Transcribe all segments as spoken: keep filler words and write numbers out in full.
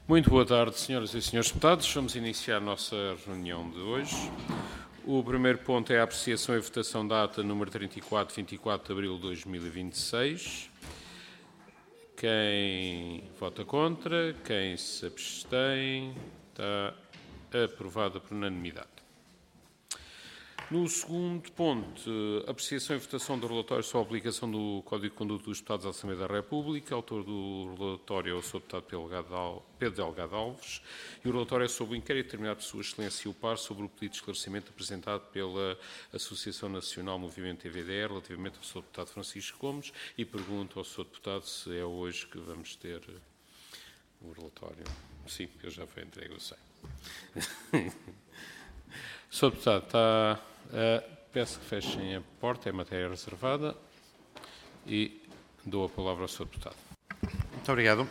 Muito boa tarde, senhoras e senhores deputados. Vamos iniciar a nossa reunião de hoje. O primeiro ponto é a apreciação e votação da ata número trinta e quatro, vinte e quatro de abril de dois mil e vinte e seis. Quem vota contra, quem se abstém, está aprovada por unanimidade. No segundo ponto, apreciação e votação do relatório sobre a aplicação do Código de Conduta dos Deputados da Assembleia da República. Autor do relatório é o senhor Deputado Pedro Delgado Alves. E o relatório é sobre o inquérito terminado por Sua Excelência o Par sobre o pedido de esclarecimento apresentado pela Associação Nacional Movimento T V D E relativamente ao senhor Deputado Francisco Gomes. E pergunto ao senhor Deputado se é hoje que vamos ter o relatório. Sim, eu já fui entregue, eu sei. senhor Deputado, está... Uh, peço que fechem a porta, é matéria reservada, e dou a palavra ao senhor Deputado. Muito obrigado.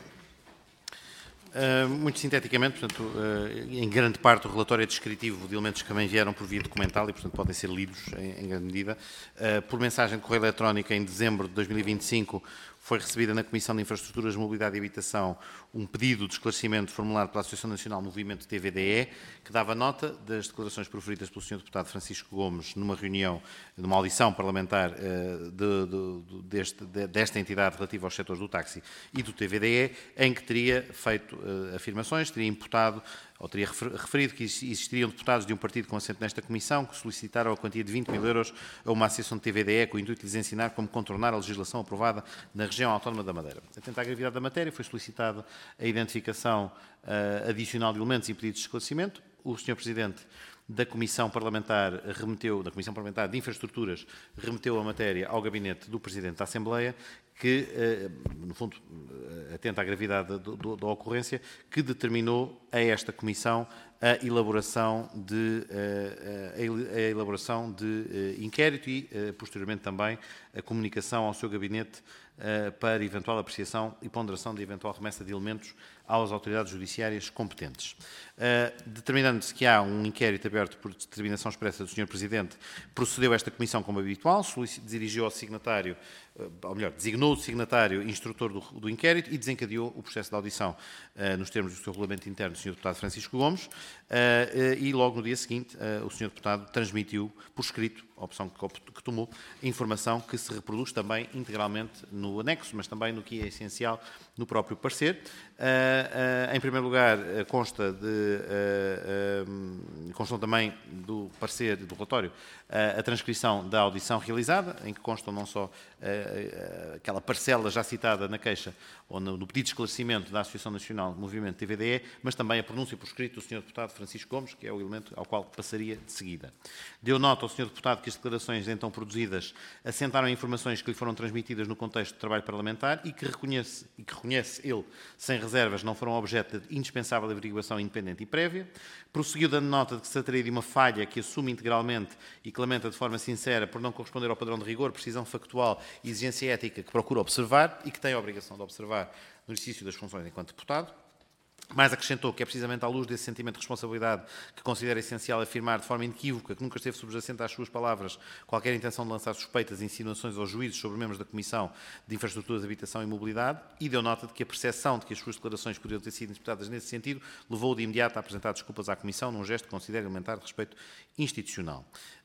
Uh, muito sinteticamente, portanto, uh, em grande parte o relatório é descritivo de elementos que também vieram por via documental e, portanto, podem ser lidos em, em grande medida. Uh, por mensagem de correio eletrónico, em dezembro de dois mil e vinte e cinco, foi recebida na Comissão de Infraestruturas, Mobilidade e Habitação um pedido de esclarecimento formulado pela Associação Nacional Movimento T V D E, que dava nota das declarações proferidas pelo senhor Deputado Francisco Gomes numa reunião, numa audição parlamentar uh, de, de, deste, de, desta entidade relativa aos setores do táxi e do T V D E, em que teria feito uh, afirmações, teria imputado ou teria referido que existiriam deputados de um partido com assento nesta comissão que solicitaram a quantia de vinte mil euros a uma associação de T V D E com o intuito de lhes ensinar como contornar a legislação aprovada na região autónoma da Madeira. Atento à gravidade da matéria, foi solicitada a identificação uh, adicional de elementos e pedidos de esclarecimento. O senhor Presidente da Comissão Parlamentar remeteu, da Comissão Parlamentar de Infraestruturas, remeteu a matéria ao gabinete do Presidente da Assembleia, que, no fundo, atenta à gravidade do, do, da ocorrência, que determinou a esta Comissão a elaboração de, a, a elaboração de inquérito e, posteriormente, também a comunicação ao seu gabinete para eventual apreciação e ponderação de eventual remessa de elementos às autoridades judiciárias competentes. Uh, Determinando-se que há um inquérito aberto por determinação expressa do senhor Presidente, procedeu esta Comissão como habitual, dirigiu ao signatário, uh, ou melhor, designou o signatário instrutor do, do inquérito e desencadeou o processo de audição uh, nos termos do seu regulamento interno do senhor Deputado Francisco Gomes uh, uh, e logo no dia seguinte uh, o senhor Deputado transmitiu por escrito, a opção que, que tomou, informação que se reproduz também integralmente no anexo, mas também no que é essencial no próprio parecer. Uh, uh, em primeiro lugar, uh, consta de, uh, uh, constam também do parecer do relatório uh, a transcrição da audição realizada, em que constam não só uh, uh, aquela parcela já citada na queixa ou no, no pedido de esclarecimento da Associação Nacional Movimento T V D E, mas também a pronúncia por escrito do senhor Deputado Francisco Gomes, que é o elemento ao qual passaria de seguida. Deu nota ao senhor Deputado que as declarações então produzidas assentaram informações que lhe foram transmitidas no contexto de trabalho parlamentar e que reconhece, e que reconhece ele, sem reservas, não foram objeto de indispensável averiguação independente e prévia. Prosseguiu dando nota de que se trataria de uma falha que assume integralmente e que lamenta de forma sincera por não corresponder ao padrão de rigor, precisão factual e exigência ética que procura observar e que tem a obrigação de observar no exercício das funções enquanto deputado. Mais acrescentou que é precisamente à luz desse sentimento de responsabilidade que considera essencial afirmar de forma inequívoca que nunca esteve subjacente às suas palavras qualquer intenção de lançar suspeitas e insinuações aos juízes sobre membros da Comissão de Infraestruturas, Habitação e Mobilidade e deu nota de que a percepção de que as suas declarações poderiam ter sido interpretadas nesse sentido levou-o de imediato a apresentar desculpas à Comissão num gesto que considera elementar de respeito institucional.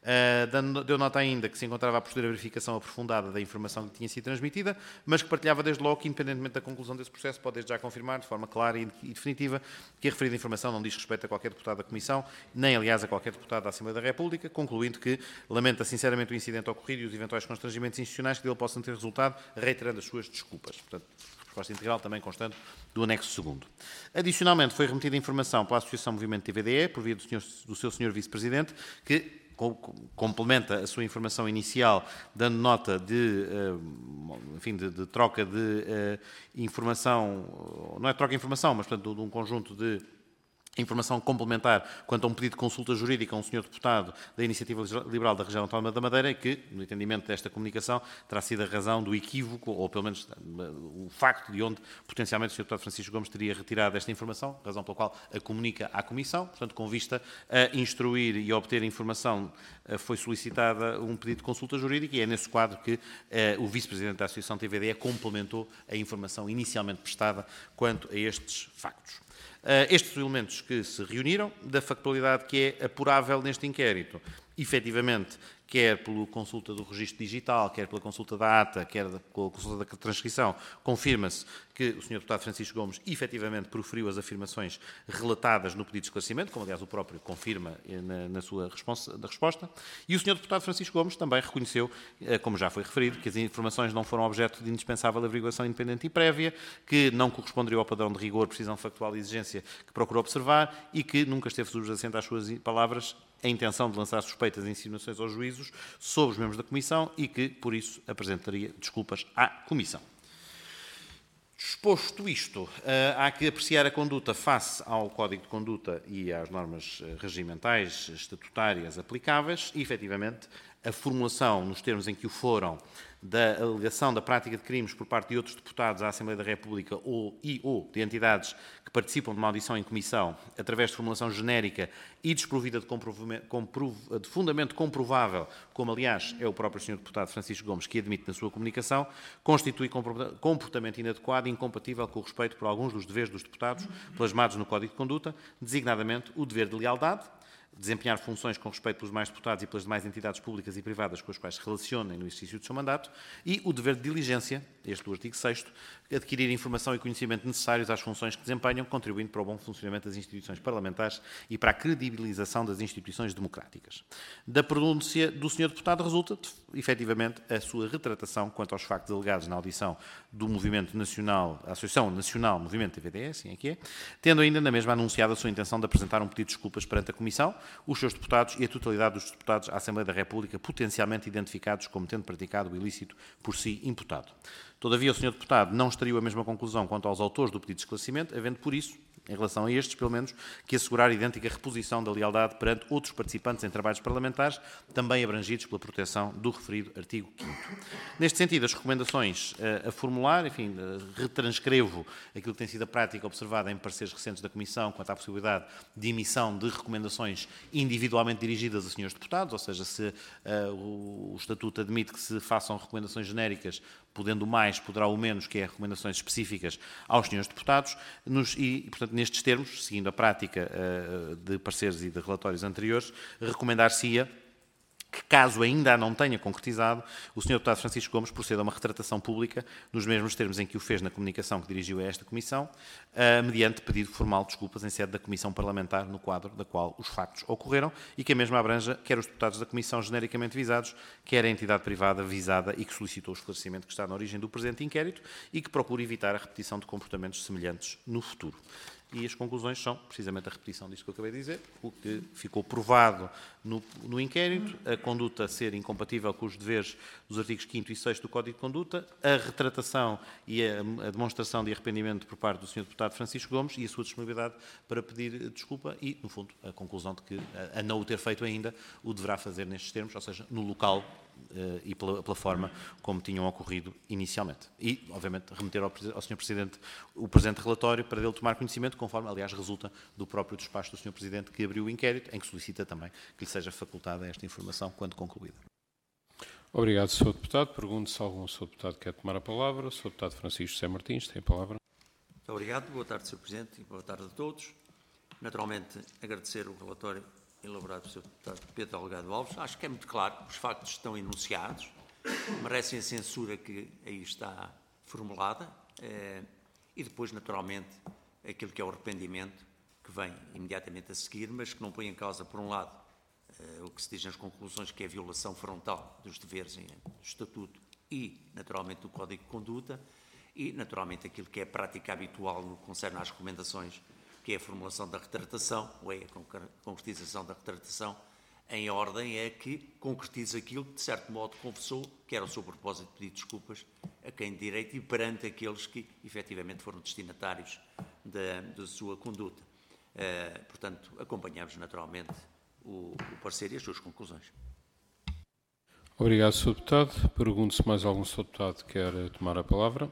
Uh, deu nota ainda que se encontrava a proceder a verificação aprofundada da informação que tinha sido transmitida, mas que partilhava desde logo que, independentemente da conclusão desse processo, pode desde já confirmar de forma clara e definitiva que a referida informação não diz respeito a qualquer deputado da Comissão, nem, aliás, a qualquer deputado da Assembleia da República, concluindo que lamenta sinceramente o incidente ocorrido e os eventuais constrangimentos institucionais que dele possam ter resultado, reiterando as suas desculpas. Portanto, resposta integral também constante do anexo segundo. Adicionalmente, foi remetida informação pela Associação Movimento T V D E, por via do, senhor, do seu senhor Vice-Presidente, que complementa a sua informação inicial, dando nota de, enfim, de, de troca de uh, informação, não é troca de informação, mas, portanto, de um conjunto de informação complementar quanto a um pedido de consulta jurídica a um senhor deputado da Iniciativa Liberal da Região Autónoma da Madeira, que, no entendimento desta comunicação, terá sido a razão do equívoco, ou pelo menos o facto de onde potencialmente o senhor Deputado Francisco Gomes teria retirado esta informação, razão pela qual a comunica à Comissão. Portanto, com vista a instruir e a obter informação, foi solicitada um pedido de consulta jurídica e é nesse quadro que eh, o Vice-Presidente da Associação T V D E complementou a informação inicialmente prestada quanto a estes factos. Estes elementos que se reuniram, da factualidade que é apurável neste inquérito, efetivamente, quer pela consulta do registro digital, quer pela consulta da ata, quer pela consulta da transcrição, confirma-se que o senhor Deputado Francisco Gomes efetivamente proferiu as afirmações relatadas no pedido de esclarecimento, como aliás o próprio confirma na, na sua resposta, da resposta, e o senhor Deputado Francisco Gomes também reconheceu, como já foi referido, que as informações não foram objeto de indispensável averiguação independente e prévia, que não corresponderiam ao padrão de rigor, precisão factual e exigência que procurou observar e que nunca esteve subjacente às suas palavras a intenção de lançar suspeitas e insinuações aos juízos sobre os membros da Comissão e que, por isso, apresentaria desculpas à Comissão. Exposto isto, há que apreciar a conduta face ao Código de Conduta e às normas regimentais estatutárias aplicáveis e, efetivamente, a formulação, nos termos em que o foram, da alegação da prática de crimes por parte de outros deputados à Assembleia da República ou, e ou de entidades que participam de uma audição em comissão, através de formulação genérica e desprovida de, de fundamento comprovável, como aliás é o próprio senhor Deputado Francisco Gomes que admite na sua comunicação, constitui comportamento inadequado e incompatível com o respeito por alguns dos deveres dos deputados plasmados no Código de Conduta, designadamente o dever de lealdade, desempenhar funções com respeito pelos mais deputados e pelas demais entidades públicas e privadas com as quais se relacionem no exercício do seu mandato, e o dever de diligência, este do artigo sexto, adquirir informação e conhecimento necessários às funções que desempenham, contribuindo para o bom funcionamento das instituições parlamentares e para a credibilização das instituições democráticas. Da pronúncia do senhor Deputado resulta, efetivamente, a sua retratação quanto aos factos alegados na audição do Movimento Nacional, a Associação Nacional Movimento T V D, assim é que é, tendo ainda na mesma anunciado a sua intenção de apresentar um pedido de desculpas perante a Comissão, os seus deputados e a totalidade dos deputados à Assembleia da República potencialmente identificados como tendo praticado o ilícito por si imputado. Todavia, o senhor Deputado não extraiu a mesma conclusão quanto aos autores do pedido de esclarecimento, havendo por isso, em relação a estes, pelo menos, que assegurar idêntica reposição da lealdade perante outros participantes em trabalhos parlamentares, também abrangidos pela proteção do referido artigo quinto. Neste sentido, as recomendações uh, a formular, enfim, uh, retranscrevo aquilo que tem sido a prática observada em pareceres recentes da Comissão quanto à possibilidade de emissão de recomendações individualmente dirigidas a senhores deputados, ou seja, se uh, o, o Estatuto admite que se façam recomendações genéricas, podendo o mais, poderá o menos, que é recomendações específicas aos senhores deputados, nos, e, portanto, nestes termos, seguindo a prática uh, de pareceres e de relatórios anteriores, recomendar-se-ia que, caso ainda a não tenha concretizado, o senhor Deputado Francisco Gomes proceda a uma retratação pública, nos mesmos termos em que o fez na comunicação que dirigiu a esta Comissão, uh, mediante pedido formal de desculpas em sede da Comissão Parlamentar, no quadro da qual os factos ocorreram, e que a mesma abranja quer os deputados da Comissão genericamente visados, quer a entidade privada visada e que solicitou o esclarecimento que está na origem do presente inquérito e que procura evitar a repetição de comportamentos semelhantes no futuro. E as conclusões são precisamente a repetição disto que eu acabei de dizer, o que ficou provado no, no inquérito, a conduta ser incompatível com os deveres dos artigos quinto e sexto do Código de Conduta, a retratação e a, a demonstração de arrependimento por parte do senhor Deputado Francisco Gomes e a sua disponibilidade para pedir desculpa e, no fundo, a conclusão de que, a, a não o ter feito ainda, o deverá fazer nestes termos, ou seja, no local Uh, e pela, pela forma como tinham ocorrido inicialmente. E, obviamente, remeter ao, ao senhor Presidente o presente relatório para dele tomar conhecimento, conforme, aliás, resulta do próprio despacho do senhor Presidente que abriu o inquérito, em que solicita também que lhe seja facultada esta informação quando concluída. Obrigado, senhor Deputado. Pergunto se algum senhor Deputado quer tomar a palavra. O senhor Deputado Francisco José Martins tem a palavra. Muito obrigado. Boa tarde, senhor Presidente, e boa tarde a todos. Naturalmente, agradecer o relatório elaborado pelo senhor Deputado Pedro Delgado Alves. Acho que é muito claro, os factos estão enunciados, merecem a censura que aí está formulada eh, e depois, naturalmente, aquilo que é o arrependimento que vem imediatamente a seguir, mas que não põe em causa, por um lado, eh, o que se diz nas conclusões, que é a violação frontal dos deveres em, do Estatuto e, naturalmente, do Código de Conduta e, naturalmente, aquilo que é a prática habitual no que concerne às recomendações, que é a formulação da retratação, ou é a concretização da retratação, em ordem é que concretiza aquilo que, de certo modo, confessou, que era o seu propósito de pedir desculpas a quem de direito e perante aqueles que, efetivamente, foram destinatários da, da sua conduta. Uh, portanto, acompanhamos, naturalmente, o, o parecer e as suas conclusões. Obrigado, senhor Deputado. Pergunto se mais algum senhor Deputado quer tomar a palavra.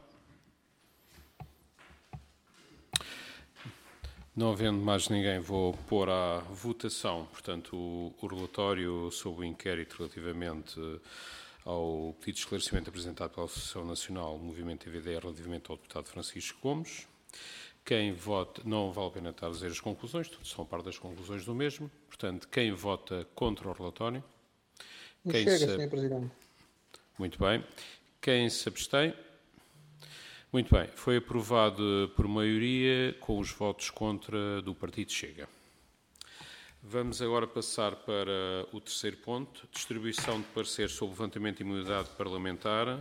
Não havendo mais ninguém, vou pôr à votação, portanto, o, o relatório sobre o inquérito relativamente ao pedido de esclarecimento apresentado pela Associação Nacional Movimento T V D relativamente ao deputado Francisco Gomes. Quem vota, não vale a pena estar a dizer as conclusões, todos são parte das conclusões do mesmo. Portanto, quem vota contra o relatório? Quem chega, se... senhor Presidente. Muito bem. Quem se abstém? Muito bem. Foi aprovado por maioria com os votos contra do Partido Chega. Vamos agora passar para o terceiro ponto, distribuição de parecer sobre levantamento de imunidade parlamentar.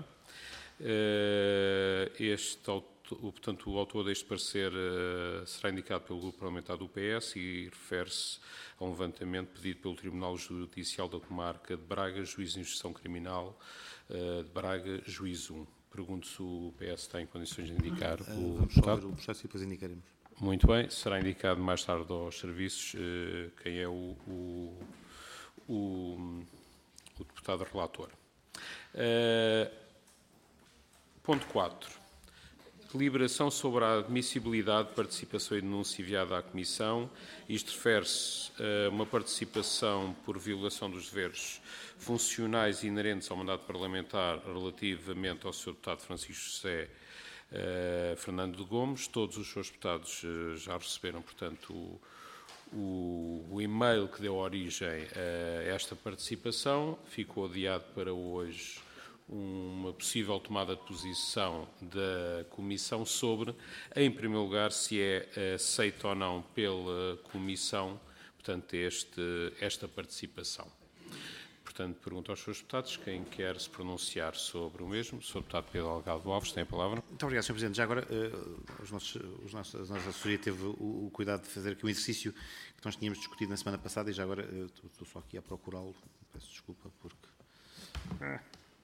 Este, portanto, o autor deste parecer será indicado pelo Grupo Parlamentar do P S e refere-se a um levantamento pedido pelo Tribunal Judicial da Comarca de Braga, Juízo de Instrução Criminal de Braga, Juízo um. Pergunto se o P S está em condições de indicar uh, o Vamos só ver o processo e depois indicaremos. Muito bem, será indicado mais tarde aos serviços uh, quem é o, o, o, o deputado relator. Uh, ponto quatro. Deliberação sobre a admissibilidade de participação e denúncia enviada à Comissão. Isto refere-se a uma participação por violação dos deveres funcionais e inerentes ao mandato parlamentar relativamente ao senhor deputado Francisco José uh, Fernando de Gomes. Todos os senhores deputados uh, já receberam, portanto, o, o, o e-mail que deu origem a esta participação. Ficou adiado para hoje uma possível tomada de posição da Comissão sobre, em primeiro lugar, se é aceita ou não pela Comissão, portanto, este, esta participação. Portanto, pergunto aos senhores deputados quem quer se pronunciar sobre o mesmo. O senhor deputado Pedro Delgado Alves tem a palavra. Muito obrigado, senhor Presidente. Já agora, uh, os nossos, os nossos, a nossa assessoria teve o, o cuidado de fazer aqui um exercício que nós tínhamos discutido na semana passada e já agora uh, estou só aqui a procurá-lo. Peço desculpa porque... Ah.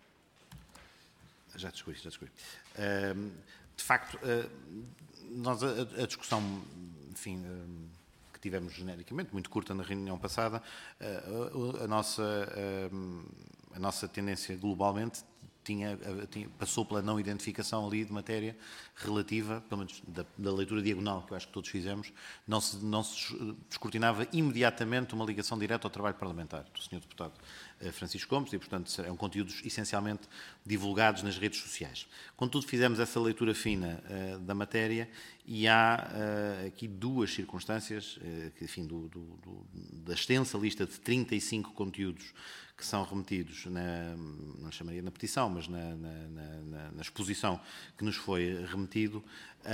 Já descobri, já descobri. Uh, de facto, uh, nós, a, a discussão, enfim, uh, que tivemos genericamente, muito curta na reunião passada, uh, a, a, nossa, uh, a nossa tendência globalmente tinha, tinha, passou pela não identificação ali de matéria relativa, pelo menos da, da leitura diagonal, que eu acho que todos fizemos, não se, não se descortinava imediatamente uma ligação direta ao trabalho parlamentar do senhor deputado Francisco Gomes e, portanto, são conteúdos essencialmente divulgados nas redes sociais. Contudo, fizemos essa leitura fina uh, da matéria e há uh, aqui duas circunstâncias, uh, que, enfim, do, do, do, da extensa lista de trinta e cinco conteúdos que são remetidos, na, não chamaria na petição, mas na, na, na, na exposição que nos foi remetido,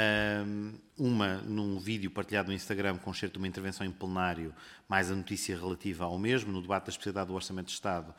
uma num vídeo partilhado no Instagram com excerto de uma intervenção em plenário, mais a notícia relativa ao mesmo, no debate da especialidade do Orçamento de Estado,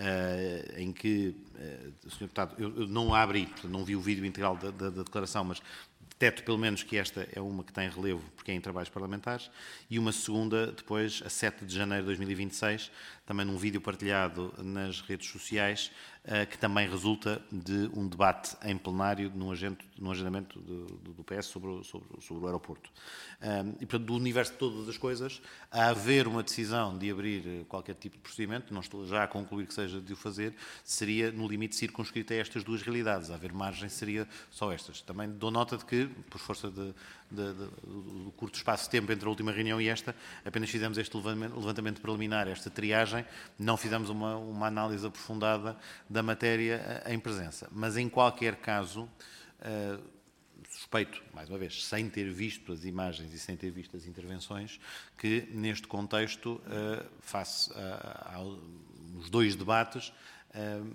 em que o senhor deputado, eu não a abri, não vi o vídeo integral da, da, da declaração, mas detecto pelo menos que esta é uma que tem relevo porque é em trabalhos parlamentares, e uma segunda depois, a sete de janeiro de dois mil e vinte e seis, também num vídeo partilhado nas redes sociais, que também resulta de um debate em plenário num, agente, num agendamento do, do P S sobre, sobre, sobre o aeroporto. E, portanto, do universo de todas as coisas, a haver uma decisão de abrir qualquer tipo de procedimento, não estou já a concluir que seja de o fazer, seria no limite circunscrito a estas duas realidades. A haver margem seria só estas. Também dou nota de que, por força de, de, de, do curto espaço de tempo entre a última reunião e esta, apenas fizemos este levantamento preliminar, esta triagem, não fizemos uma, uma análise aprofundada da matéria em presença. Mas, em qualquer caso, uh, suspeito, mais uma vez, sem ter visto as imagens e sem ter visto as intervenções, que, neste contexto, uh, face a, a, aos dois debates, uh,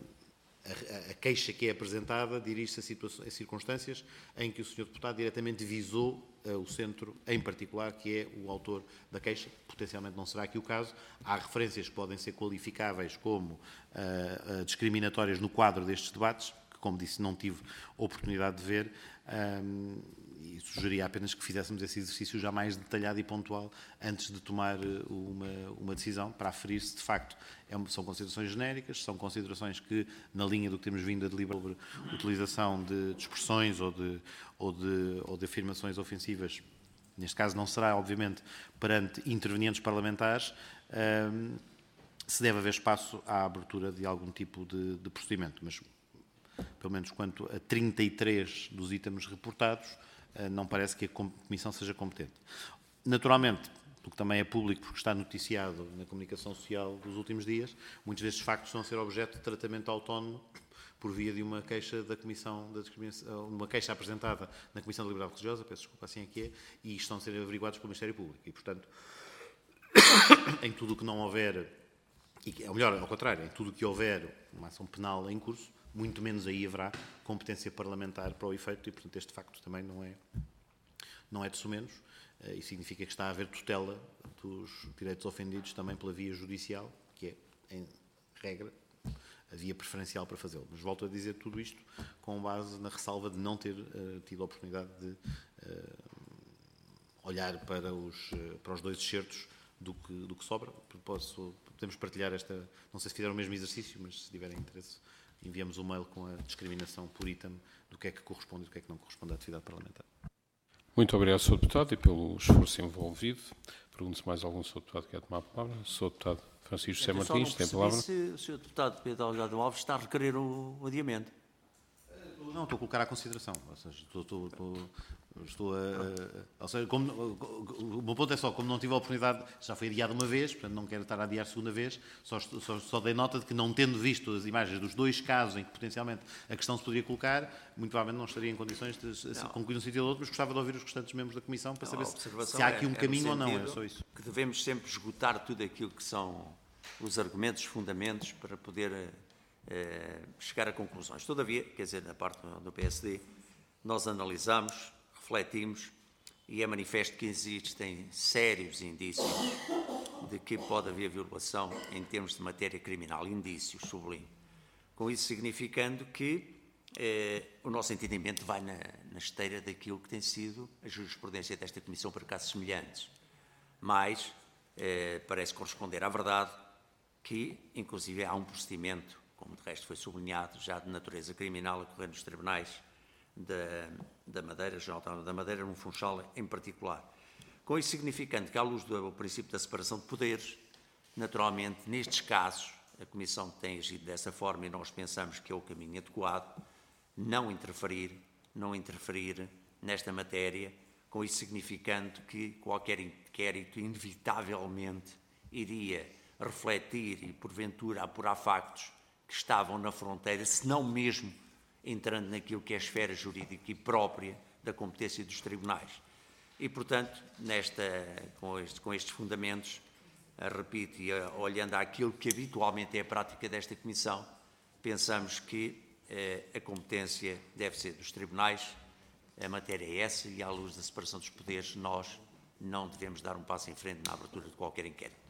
a, a queixa que é apresentada dirige-se a, a circunstâncias em que o senhor deputado diretamente visou uh, o centro, em particular, que é o autor da queixa. Potencialmente não será aqui o caso. Há referências que podem ser qualificáveis como uh, uh, discriminatórias no quadro destes debates, que, como disse, não tive oportunidade de ver, um, e sugeria apenas que fizéssemos esse exercício já mais detalhado e pontual antes de tomar uma, uma decisão, para aferir-se, de facto, é, são considerações genéricas, são considerações que, na linha do que temos vindo a deliberar sobre utilização de, de expressões ou de, ou, de, ou de afirmações ofensivas. Neste caso não será, obviamente, perante intervenientes parlamentares, um, se deve haver espaço à abertura de algum tipo de, de procedimento. Mas, pelo menos quanto a trinta e três dos itens reportados, uh, não parece que a Comissão seja competente. Naturalmente, o que também é público, porque está noticiado na comunicação social dos últimos dias, muitos destes factos vão ser objeto de tratamento autónomo por via de uma queixa da Comissão da Discriminação, uma queixa apresentada na Comissão da Liberdade Religiosa, peço desculpa, assim é que é, e estão a ser averiguados pelo Ministério Público. E, portanto, em tudo o que não houver, e, ou melhor, ao contrário, em tudo o que houver uma ação penal em curso, muito menos aí haverá competência parlamentar para o efeito, e, portanto, este facto também não é, não é de sumenos. Isso significa que está a haver tutela dos direitos ofendidos também pela via judicial, que é, em regra, a via preferencial para fazê-lo. Mas volto a dizer tudo isto com base na ressalva de não ter uh, tido a oportunidade de uh, olhar para os, uh, para os dois excertos do que, do que sobra. Posso, podemos partilhar esta, não sei se fizeram o mesmo exercício, mas se tiverem interesse, enviamos um mail com a discriminação por item do que é que corresponde e do que é que não corresponde à atividade parlamentar. Muito obrigado, senhor Deputado, e pelo esforço envolvido. Pergunto se mais algum senhor Deputado quer tomar a palavra. senhor Deputado Francisco José Martins, tem a palavra. Se o senhor Deputado Pedro Delgado Alves está a requerer o, o adiamento. Não, estou a colocar à consideração. Ou seja, estou, estou, estou, estou a... Ou seja, como, o meu ponto é só, como não tive a oportunidade, já foi adiado uma vez, portanto não quero estar a adiar segunda vez, só, só, só dei nota de que não tendo visto as imagens dos dois casos em que potencialmente a questão se poderia colocar, muito provavelmente não estaria em condições de assim, concluir um sentido ou outro, mas gostava de ouvir os restantes membros da Comissão para não, saber se, se há aqui um é, caminho é ou não, é só isso. Que devemos sempre esgotar tudo aquilo que são os argumentos, os fundamentos, para poder eh, chegar a conclusões. Todavia, quer dizer, na parte do P S D, nós analisamos, refletimos e é manifesto que existem sérios indícios de que pode haver violação em termos de matéria criminal, indícios, sublinho. Com isso significando que eh, o nosso entendimento vai na, na esteira daquilo que tem sido a jurisprudência desta Comissão para casos semelhantes. Mas eh, parece corresponder à verdade que, inclusive, há um procedimento, como de resto foi sublinhado, já de natureza criminal, a correr nos tribunais da, da Madeira, General da Madeira, no Funchal em particular. Com isso significando que, à luz do princípio da separação de poderes, naturalmente, nestes casos, a Comissão tem agido dessa forma e nós pensamos que é o caminho adequado, não interferir, não interferir nesta matéria, com isso significando que qualquer inquérito inevitavelmente iria refletir e, porventura, apurar factos que estavam na fronteira, se não mesmo entrando naquilo que é a esfera jurídica e própria da competência dos tribunais. E, portanto, nesta, com, este, com estes fundamentos, repito, e olhando àquilo que habitualmente é a prática desta Comissão, pensamos que eh, a competência deve ser dos tribunais, a matéria é essa, e à luz da separação dos poderes, nós não devemos dar um passo em frente na abertura de qualquer inquérito.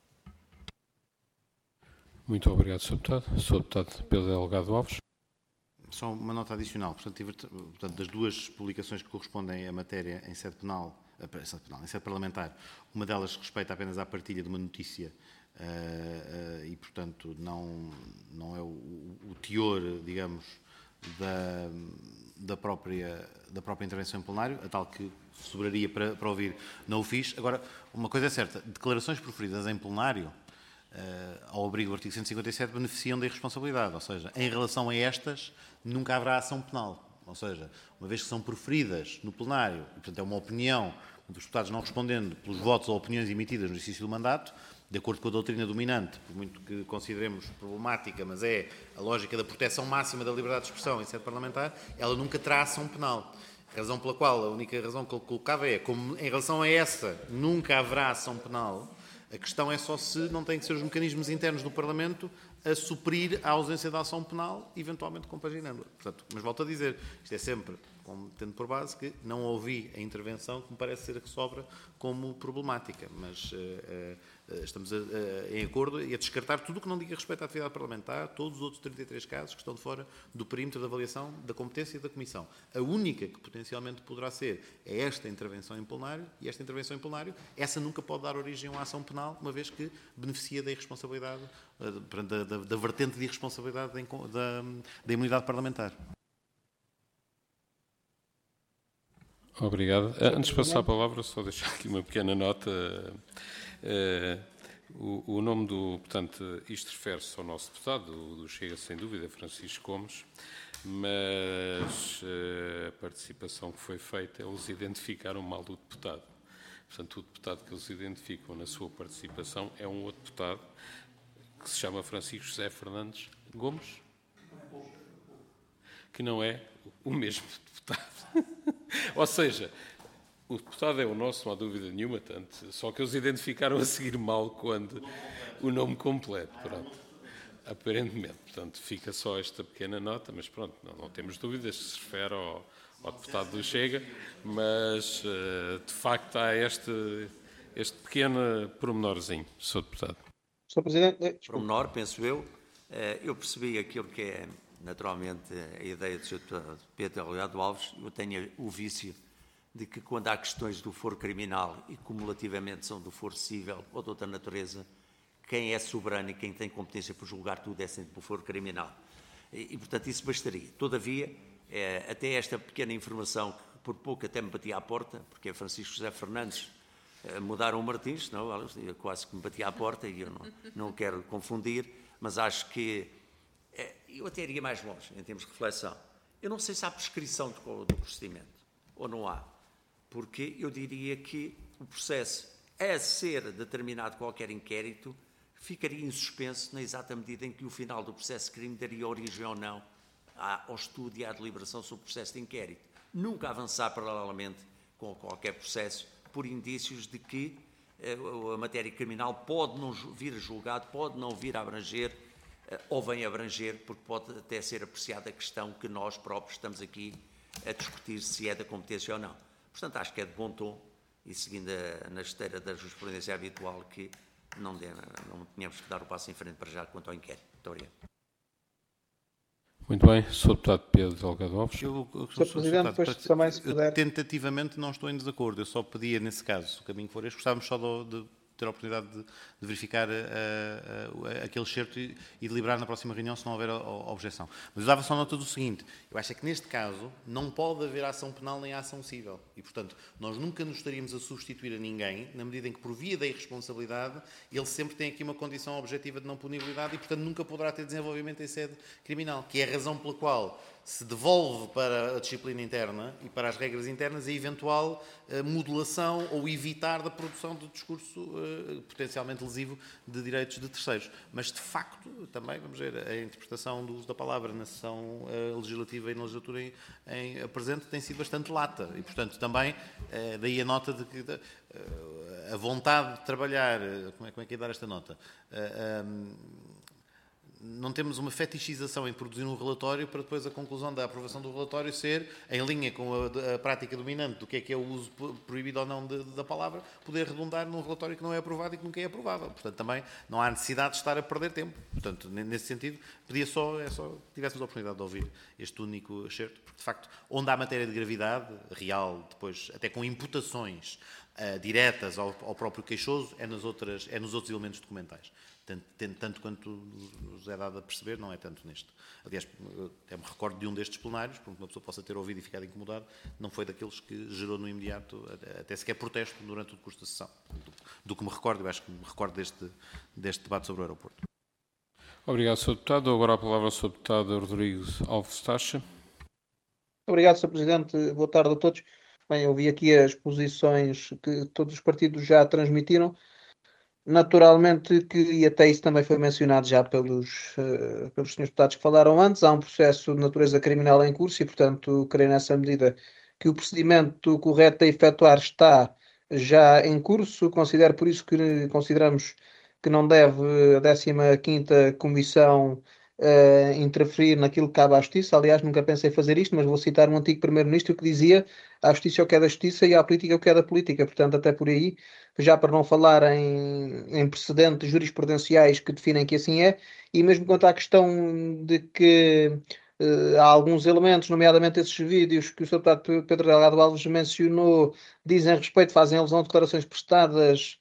Muito obrigado, senhor Deputado. senhor Deputado Pedro Delgado Alves. Só uma nota adicional. Portanto, portanto, das duas publicações que correspondem à matéria em sede penal, em sede, penal, em sede parlamentar, uma delas respeita apenas à partilha de uma notícia uh, uh, e, portanto, não, não é o, o teor, digamos, da, da, própria, da própria intervenção em plenário, a tal que sobraria para, para ouvir, não o fiz. Agora, uma coisa é certa, declarações proferidas em plenário, Uh, ao abrigo do artigo cento e cinquenta e sete, beneficiam da irresponsabilidade, ou seja, em relação a estas, nunca haverá ação penal. Ou seja, uma vez que são proferidas no plenário, e, portanto, é uma opinião dos deputados não respondendo pelos votos ou opiniões emitidas no exercício do mandato, de acordo com a doutrina dominante, por muito que consideremos problemática, mas é a lógica da proteção máxima da liberdade de expressão em sede parlamentar, ela nunca terá ação penal. A razão pela qual, a única razão que ele colocava é, como em relação a essa nunca haverá ação penal, a questão é só se não têm que ser os mecanismos internos do Parlamento a suprir a ausência da ação penal, eventualmente compaginando-a. Portanto, mas volto a dizer, isto é sempre, como, tendo por base, que não ouvi a intervenção que me parece ser a que sobra como problemática, mas uh, uh, estamos a, uh, em acordo e a descartar tudo o que não diga respeito à atividade parlamentar, todos os outros trinta e três casos que estão de fora do perímetro de avaliação da competência da Comissão. A única que potencialmente poderá ser é esta intervenção em plenário, e esta intervenção em plenário, essa nunca pode dar origem a uma ação penal, uma vez que beneficia da irresponsabilidade, uh, da, da, da vertente de irresponsabilidade da, da, da imunidade parlamentar. Obrigado. Antes de passar a palavra, só deixar aqui uma pequena nota. O, o nome do... Portanto, isto refere-se ao nosso deputado, do, do Chega, sem dúvida, Francisco Gomes, mas a participação que foi feita, eles identificaram mal do deputado. Portanto, o deputado que eles identificam na sua participação é um outro deputado que se chama Francisco José Fernandes Gomes. que não é o mesmo deputado. Ou seja, o deputado é o nosso, não há dúvida nenhuma, tanto, só que eles identificaram a seguir mal quando o nome completo, pronto, aparentemente. Portanto, fica só esta pequena nota, mas pronto, não, não temos dúvidas, se refere ao, ao deputado do Chega, mas de facto há este, este pequeno pormenorzinho, senhor Deputado. senhor Presidente, pormenor, penso eu, eu percebi aquilo que é naturalmente a ideia do senhor Deputado Pedro Delgado Alves. Eu tenho o vício de que quando há questões do foro criminal e cumulativamente são do foro civil ou de outra natureza, quem é soberano e quem tem competência para julgar tudo é sempre o foro criminal. E, e portanto, isso bastaria. Todavia, é, até esta pequena informação, que por pouco até me batia à porta, porque é Francisco José Fernandes, é, mudaram o Martins, senão eu quase que me batia à porta e eu não, não quero confundir, mas acho que é, eu até iria mais longe em termos de reflexão. Eu não sei se há prescrição do, do procedimento, ou não há, porque eu diria que o processo, a ser determinado qualquer inquérito, ficaria em suspenso na exata medida em que o final do processo de crime daria origem ou não ao estudo e à deliberação sobre o processo de inquérito. Nunca avançar paralelamente com qualquer processo por indícios de que a matéria criminal pode não vir a julgado, pode não vir a abranger ou vem a abranger, porque pode até ser apreciada a questão que nós próprios estamos aqui a discutir se é da competência ou não. Portanto, acho que é de bom tom e seguindo a, na esteira da jurisprudência habitual que não, de, não tínhamos que dar o passo em frente para já quanto ao inquérito. Muito obrigado. Muito bem, senhor Deputado Pedro Delgado Alves. Eu, eu, senhor Presidente, depois também se puder... Tentativamente não estou em desacordo, eu só pedia, nesse caso, se o caminho for este, gostávamos só de, de ter a oportunidade de, de verificar uh, uh, aquele excerto e, e deliberar na próxima reunião se não houver a, a objeção. Mas eu dava só nota do seguinte, eu acho é que neste caso não pode haver ação penal nem ação cível e, portanto, nós nunca nos estaríamos a substituir a ninguém, na medida em que, por via da irresponsabilidade, ele sempre tem aqui uma condição objetiva de não punibilidade e, portanto, nunca poderá ter desenvolvimento em sede criminal, que é a razão pela qual se devolve para a disciplina interna e para as regras internas a eventual uh, modulação ou evitar da produção de discurso uh, potencialmente lesivo de direitos de terceiros. Mas, de facto, também, vamos ver, a interpretação do uso da palavra na sessão uh, legislativa e na legislatura em, em presente tem sido bastante lata. E, portanto, também, uh, daí a nota de que uh, a vontade de trabalhar... Uh, como, é, como é que é dar esta nota? Uh, um, não temos uma fetichização em produzir um relatório para depois a conclusão da aprovação do relatório ser, em linha com a, a prática dominante do que é que é o uso proibido ou não de, de, da palavra, poder redundar num relatório que não é aprovado e que nunca é aprovável. Portanto, também não há necessidade de estar a perder tempo. Portanto, nesse sentido, pedia só, é só que tivéssemos a oportunidade de ouvir este único excerto, porque, de facto, onde há matéria de gravidade real, depois, até com imputações uh, diretas ao, ao próprio queixoso, é, nas outras, é nos outros elementos documentais. Tanto, tanto quanto nos é dado a perceber, não é tanto neste. Aliás, eu me recordo de um destes plenários, porque uma pessoa possa ter ouvido e ficado incomodado, não foi daqueles que gerou no imediato, até sequer protesto durante o curso da sessão. Do, do que me recordo, eu acho que me recordo deste, deste debate sobre o aeroporto. Obrigado, senhor Deputado. Agora a palavra ao senhor Deputado Rodrigo Alves Taxa. Obrigado, senhor Presidente. Boa tarde a todos. Bem, eu vi aqui as posições que todos os partidos já transmitiram. Naturalmente que, e até isso também foi mencionado já pelos, uh, pelos senhores deputados que falaram antes, há um processo de natureza criminal em curso e, portanto, creio nessa medida que o procedimento correto a efetuar está já em curso. Considero por isso que consideramos que não deve a décima quinta Comissão uh, interferir naquilo que cabe à Justiça. Aliás, nunca pensei fazer isto, mas vou citar um antigo Primeiro-Ministro que dizia: à Justiça é o que é da Justiça e à política é o que é da política. Portanto, até por aí, já para não falar em, em precedentes jurisprudenciais que definem que assim é, e mesmo quanto à questão de que uh, há alguns elementos, nomeadamente esses vídeos que o senhor Deputado Pedro Delgado Alves mencionou, dizem respeito, fazem alusão a declarações prestadas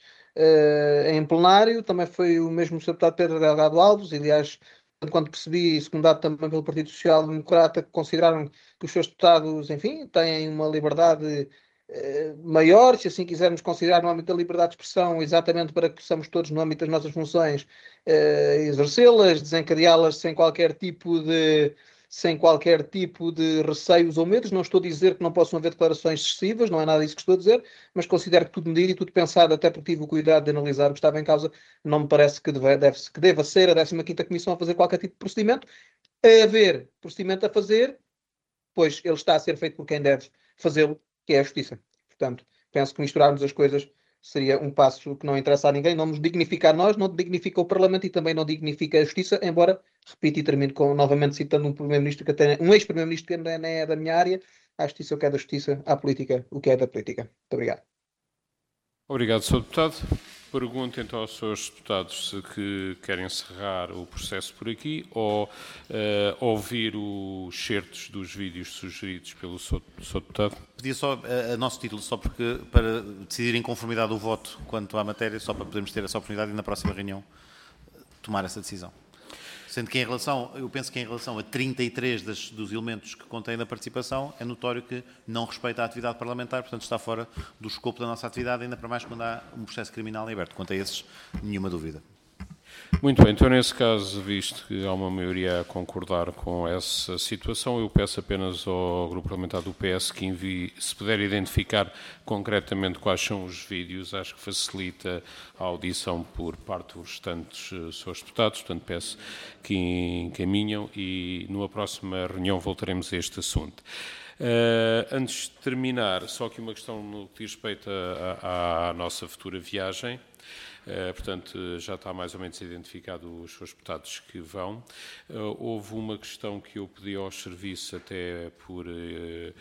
uh, em plenário. Também foi o mesmo senhor Deputado Pedro Delgado Alves, aliás, quando percebi, secundado também pelo Partido Social Democrata, que consideraram que os seus deputados, enfim, têm uma liberdade eh, maior, se assim quisermos considerar, no âmbito da liberdade de expressão, exatamente para que possamos todos, no âmbito das nossas funções, eh, exercê-las, desencadeá-las sem qualquer tipo de sem qualquer tipo de receios ou medos. Não estou a dizer que não possam haver declarações excessivas, não é nada disso que estou a dizer, mas considero que tudo medido e tudo pensado, até porque tive o cuidado de analisar o que estava em causa, não me parece que, deve, deve, que deva ser a décima quinta Comissão a fazer qualquer tipo de procedimento. A haver procedimento a fazer, pois ele está a ser feito por quem deve fazê-lo, que é a Justiça. Portanto, penso que misturarmos as coisas seria um passo que não interessa a ninguém, não nos dignifica a nós, não dignifica o Parlamento e também não dignifica a Justiça, embora, repito e termino com, novamente citando um primeiro-ministro que até, um ex-primeiro-ministro que nem é da minha área, à Justiça o que é da Justiça, à política o que é da política. Muito obrigado. Obrigado, senhor Deputado. Pergunto então aos senhores deputados se que querem encerrar o processo por aqui ou uh, ouvir os certos dos vídeos sugeridos pelo senhor Deputado. Pedia só a, a nosso título, só porque para decidir em conformidade o voto quanto à matéria, só para podermos ter essa oportunidade e na próxima reunião tomar essa decisão. Sendo que em relação, eu penso que em relação a trinta e três das, dos elementos que contém da participação, é notório que não respeita a atividade parlamentar, portanto está fora do escopo da nossa atividade, ainda para mais quando há um processo criminal em aberto. Quanto a esses, nenhuma dúvida. Muito bem, então nesse caso, visto que há uma maioria a concordar com essa situação, eu peço apenas ao Grupo Parlamentar do P S que envie, se puder identificar concretamente quais são os vídeos, acho que facilita a audição por parte dos restantes senhores deputados, portanto peço que encaminham e numa próxima reunião voltaremos a este assunto. Uh, antes de terminar, só aqui uma questão no que diz respeito à, à nossa futura viagem. Uh, portanto, já está mais ou menos identificado os seus deputados que vão. Uh, houve uma questão que eu pedi aos serviços até por uh, uh,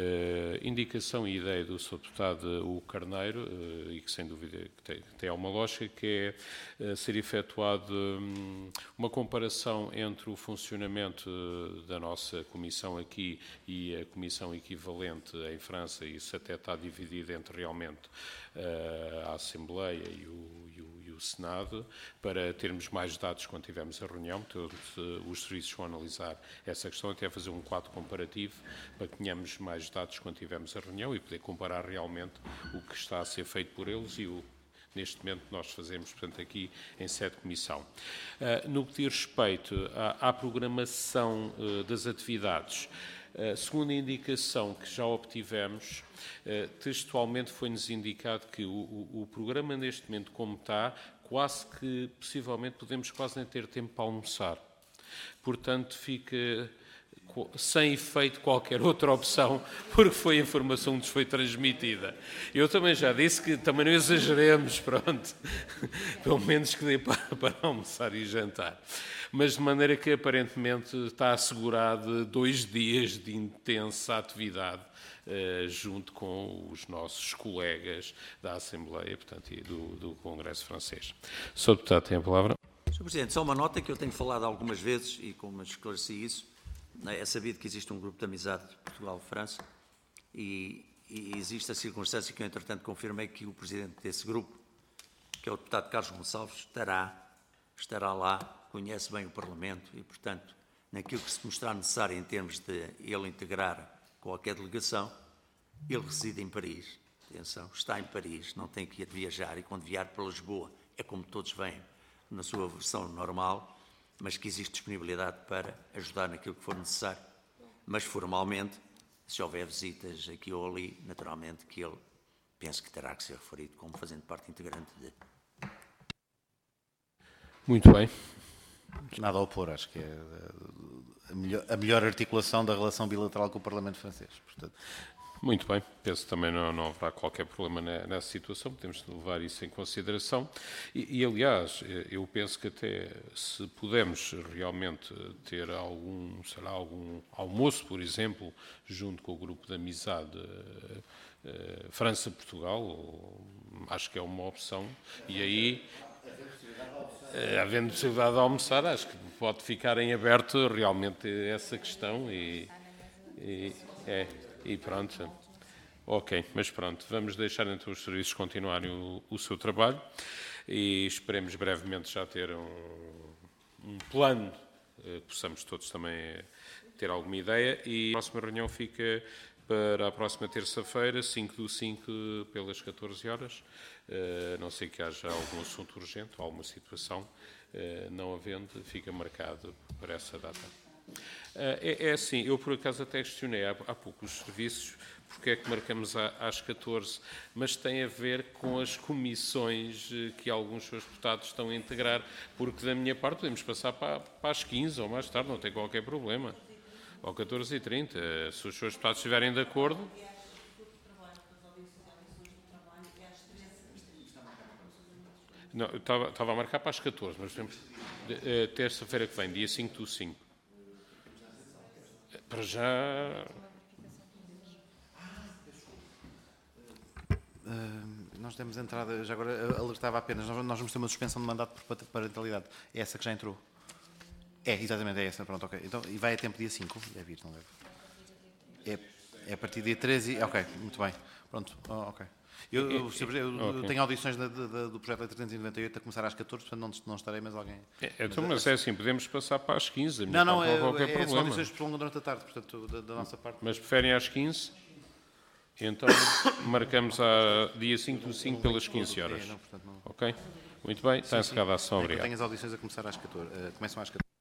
indicação e ideia do seu deputado, o Carneiro, uh, e que sem dúvida tem, tem uma lógica, que é uh, ser efetuado um, uma comparação entre o funcionamento da nossa comissão aqui e a comissão equivalente em França. Isso até está dividido entre realmente uh, a Assembleia e o o Senado, para termos mais dados quando tivermos a reunião. Todos os serviços vão analisar essa questão, até fazer um quadro comparativo, para que tenhamos mais dados quando tivermos a reunião e poder comparar realmente o que está a ser feito por eles e o neste momento nós fazemos, portanto, aqui em sede de comissão. Uh, no que diz respeito à, à programação uh, das atividades, Uh, segundo a indicação que já obtivemos, uh, textualmente foi-nos indicado que o, o, o programa neste momento como está, quase que, possivelmente, podemos quase nem ter tempo para almoçar. Portanto, fica sem efeito qualquer outra opção, porque foi a informação que nos foi transmitida. Eu também já disse que também não exageremos, pronto, pelo menos que dê para, para almoçar e jantar. Mas de maneira que aparentemente está assegurado dois dias de intensa atividade uh, junto com os nossos colegas da Assembleia, portanto, e do, do Congresso francês. senhor Deputado, tem a palavra. senhor Presidente, só uma nota que eu tenho falado algumas vezes e como esclareci isso, é sabido que existe um grupo de amizade de Portugal-França e, e existe a circunstância que eu, entretanto, confirmei que o presidente desse grupo, que é o deputado Carlos Gonçalves, estará, estará lá, conhece bem o Parlamento e, portanto, naquilo que se mostrar necessário em termos de ele integrar qualquer delegação, ele reside em Paris. Atenção, está em Paris, não tem que ir viajar e quando vier para Lisboa é como todos vêm na sua versão normal, mas que existe disponibilidade para ajudar naquilo que for necessário. Mas, formalmente, se houver visitas aqui ou ali, naturalmente que ele, penso que terá que ser referido como fazendo parte integrante de... Muito bem. Nada a opor, acho que é a melhor, a melhor articulação da relação bilateral com o Parlamento francês. Portanto, muito bem, penso que também não, não haverá qualquer problema nessa situação, podemos levar isso em consideração e, e, aliás, eu penso que até se pudermos realmente ter algum, sei lá, algum almoço, por exemplo, junto com o grupo de amizade uh, uh, França-Portugal, acho que é uma opção e aí, uh, havendo possibilidade de almoçar, acho que pode ficar em aberto realmente essa questão e, e é... E pronto, ok, mas pronto, vamos deixar então os serviços continuarem o, o seu trabalho e esperemos brevemente já ter um, um plano, eh, possamos todos também ter alguma ideia e a próxima reunião fica para a próxima terça-feira, cinco do cinco, pelas catorze horas, uh, a não ser que haja algum assunto urgente ou alguma situação, uh, não havendo, fica marcado para essa data. É, é assim, eu por acaso até questionei há, há pouco os serviços, porque é que marcamos às catorze, mas tem a ver com as comissões que alguns seus deputados estão a integrar, porque da minha parte podemos passar para, para as quinze ou mais tarde, não tem qualquer problema. Ou catorze e trinta. Se os senhores deputados estiverem de acordo... Não, estava, estava a marcar para as catorze, mas temos uh, terça-feira que vem, dia cinco do cinco. Para já... Uh, nós demos entrada, já agora alertava apenas, nós, nós vamos ter uma suspensão de mandato por parentalidade. É essa que já entrou? É, exatamente, é essa, pronto, ok. Então, e vai a tempo dia cinco? Deve ir, não deve? É, é a partir do dia treze, ok, muito bem. Pronto, oh, ok. Eu, eu, eu, eu okay. tenho audições da, da, do projeto trezentos e noventa e oito a começar às catorze, portanto não, não estarei, mas alguém... É, então, mas, mas é assim, podemos passar para as quinze. Não, não, é, qualquer é, problema. São audições que prolongam durante a tarde, portanto, da, da nossa parte. Mas preferem às quinze? Então, marcamos a dia cinco do cinco pelas quinze horas. Ok? Muito bem, está encerrada a sessão, obrigado. Tenho as audições a começar às catorze, uh, começam às catorze.